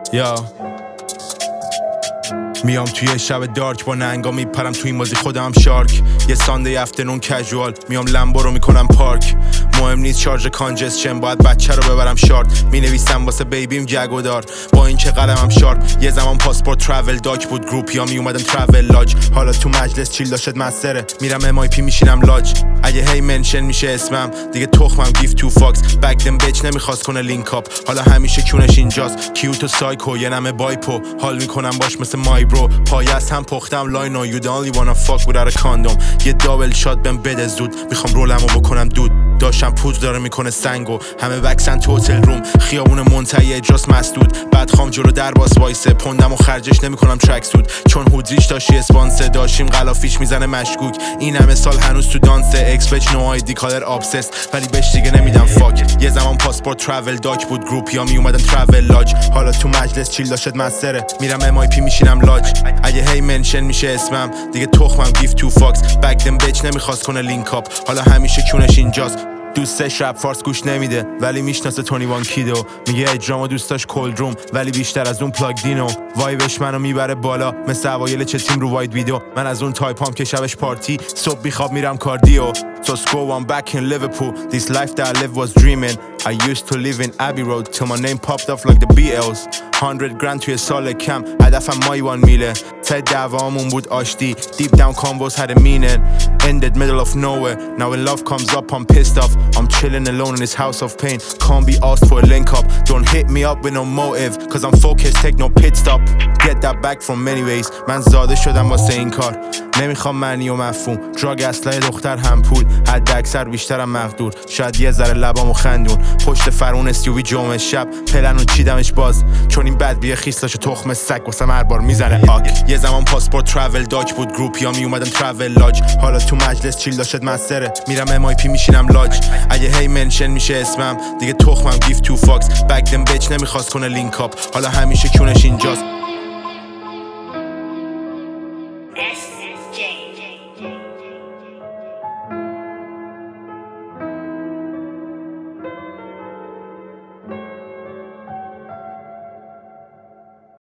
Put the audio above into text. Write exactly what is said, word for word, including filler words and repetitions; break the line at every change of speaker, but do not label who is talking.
یا میام توی شب دارک با ننگا میپرم توی این بازی خودم شارک. یه ساندی افترنون کژوال میام لمبو رو میکنم پارک. مهم نیست چارج کانجسشن باید بچه رو ببرم شارت. مینویسم واسه بیبیم جگودار با این که قلمم شارپ. یه زمان پاسپورت ترافل داک بود گروپ یا میومدم ترافل لاج. حالا تو مجلس چیل داشت مسره میرم ام آی پی میشینم لاج. اگه هی منشن میشه اسمم دیگه تخمم گیف تو فاکس. بک دم بچ نمیخواست کنه لینک اپ حالا همیشه کونش اینجاست. کیوت و سایکو یه نمه بایپو حال میکنم باش مثل مای برو. پای از هم پختم لاینو you the only wanna fuck without a condom. یه دابل شات بهم بده زود میخوام رولمو بکنم دود. داشتم پودر داره میکنه سنگو همه وکسن تو هتل روم. خیابون منتهی اجراس مسدود بعد خام جلو در باز وایسه. پوندم و خرجش نمیکنم ترک سود چون هودریش داشتی اسپانسر. داشتیم غلافیش میزنه مشکوک این همه سال هنوز تو دانسه. اکسپچ نو آیدی کالر ابسس ولی بهش دیگه نمیدم فاک. یه زمان پاسپورت ترافل داک بود گروپ یا میومدم ترافل لاج. حالا تو مجلس چیل داشت مسره میرم ام آی پی میشینم لاج. اگه هی منشن میشه اسمم دیگه تخمم گیف تو فاکس. بک دم بچ نمیخواست کنه لینک اپ حالا همیشه کونش اینجاست. دوستش رپ فارس گوش نمیده ولی میشناسه تونی وان کیدو. میگه اجرامو دوستاش کولد روم ولی بیشتر از اون پلاگ دینو. وایبش منو میبره بالا مثل اوایل چه تیم رو واید ویدیو. من از اون تایپام که شبش پارتی صبح بیخواب میرم کاردیو. So school I'm back in Liverpool. This life that I lived was dreaming. I used to live in Abbey Road till my name popped off like the B Ls. hundred grand توی سال کم هدفم مایوان میله. ته دعوامون بود آشتی. Deep down convos had a meaning. Ended middle of nowhere. Now when love comes up I'm pissed off. I'm chilling alone in this house of pain. Can't be asked for a link up. Don't hit me up with no motive. Cause I'm focused take no pit stop. Get that back from many ways. من زاده شدم واسه این کار. نمیخوام معنی و مفهوم. دراگ اسلحه دختر هم پول. حد اکثر بیشترم مقدور. شاید یه ذره لبامو خندون. پشت فرون استیوی جمعه شب پلنو چیدمش باز. چون این بد بیه خیستاشو تخم سگ واسه هر بار میزنه آک. یه زمان پاسپورت ترافل داک بود گروپ یا میومدم ترافل لاج. حالا تو مجلس چیل داشت مسره میرم ام آی پی میشینم لاج. اگه هی منشن میشه اسمم دیگه تخمم گیف تو فاکس. بک دم بچ نمیخواست کنه لینک اپ حالا همیشه کونش اینجاست.